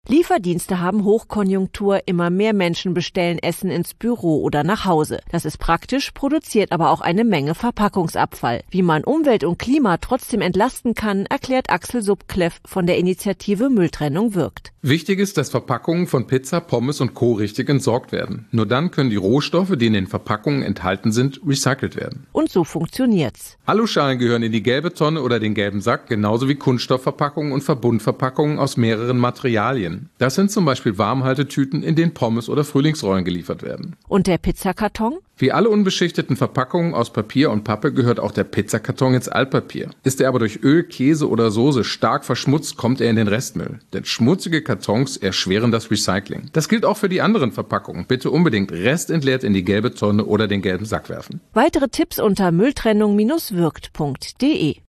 Lieferdienste haben Hochkonjunktur, immer mehr Menschen bestellen Essen ins Büro oder nach Hause. Das ist praktisch, produziert aber auch eine Menge Verpackungsabfall. Wie man Umwelt und Klima trotzdem entlasten kann, erklärt Axel Subkleff von der Initiative Mülltrennung wirkt. Wichtig ist, dass Verpackungen von Pizza, Pommes und Co. richtig entsorgt werden. Nur dann können die Rohstoffe, die in den Verpackungen enthalten sind, recycelt werden. Und so funktioniert's. Aluschalen gehören in die gelbe Tonne oder den gelben Sack, genauso wie Kunststoffverpackungen und Verbundverpackungen aus mehreren Materialien. Das sind zum Beispiel Warmhaltetüten, in denen Pommes oder Frühlingsrollen geliefert werden. Und der Pizzakarton? Wie alle unbeschichteten Verpackungen aus Papier und Pappe gehört auch der Pizzakarton ins Altpapier. Ist er aber durch Öl, Käse oder Soße stark verschmutzt, kommt er in den Restmüll. Denn schmutzige Kartons erschweren das Recycling. Das gilt auch für die anderen Verpackungen. Bitte unbedingt restentleert in die gelbe Tonne oder den gelben Sack werfen. Weitere Tipps unter mülltrennung-wirkt.de